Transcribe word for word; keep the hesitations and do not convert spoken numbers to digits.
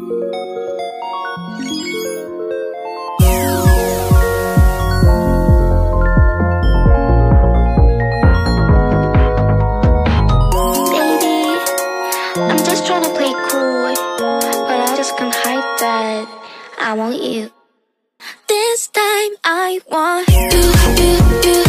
I'm just trying to play cool, but I just can't hide that I want you. This time I want you, you, you.